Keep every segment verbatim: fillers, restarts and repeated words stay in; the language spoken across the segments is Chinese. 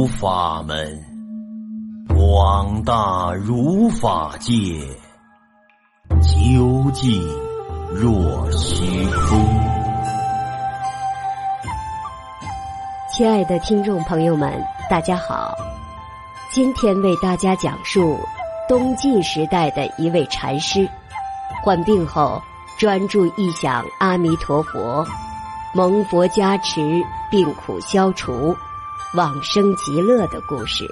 图法门，广大如法界，究竟若虚空。 亲爱的听众朋友们，大家好，今天为大家讲述东晋时代的一位禅师，患病后专注忆想阿弥陀佛，蒙佛加持，病苦消除，往生极乐的故事。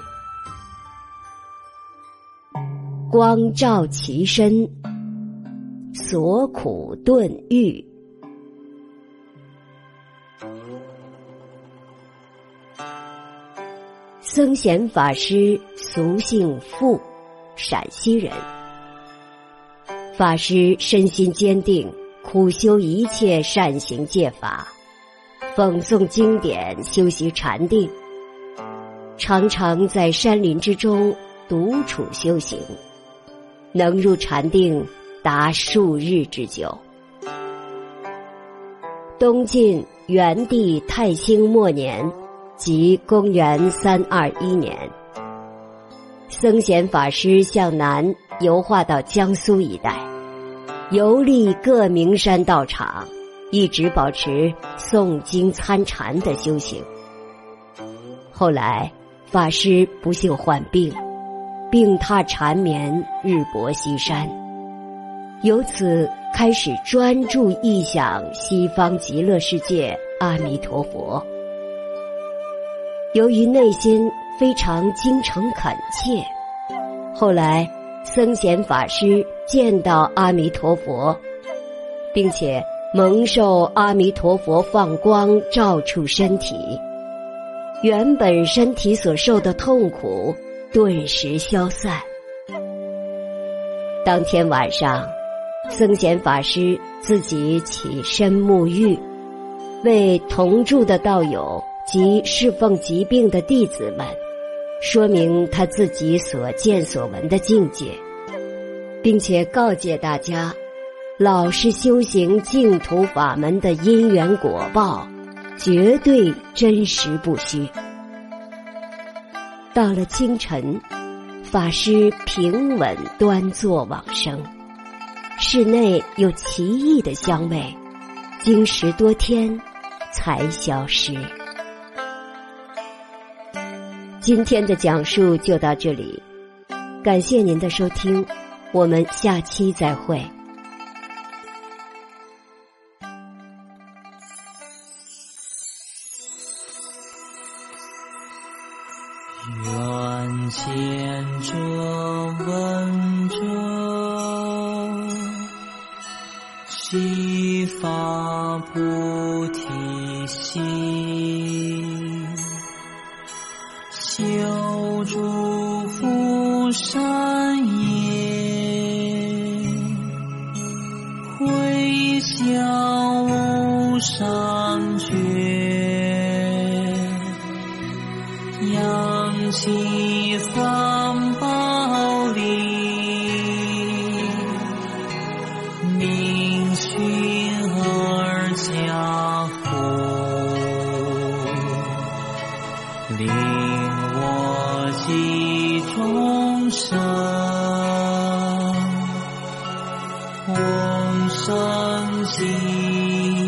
光照其身，所苦顿愈。僧贤法师俗姓傅，陕西人。法师身心坚定，苦修一切善行戒法，讽诵经典，修习禅定，常常在山林之中独处修行，能入禅定达数日之久。东晋元帝太兴末年，即公元三二一年，僧贤法师向南游化到江苏一带，游历各名山道场，一直保持诵经参禅的修行。后来法师不幸患病，病榻缠绵，日薄西山，由此开始专注忆想西方极乐世界阿弥陀佛。由于内心非常精诚恳切，后来僧贤法师见到阿弥陀佛，并且蒙受阿弥陀佛放光照触身体，原本身体所受的痛苦顿时消散。当天晚上，僧贤法师自己起身沐浴，为同住的道友及侍奉疾病的弟子们说明他自己所见所闻的境界，并且告诫大家，老实修行净土法门的因缘果报绝对真实不虚。到了清晨，法师平稳端坐往生，室内有奇异的香味，经十多天才消失。今天的讲述就到这里，感谢您的收听，我们下期再会。 愿见者闻者，悉发菩提心，修诸福善业，回向无上觉，扬起三宝力，明训而家福，令我及众生往生极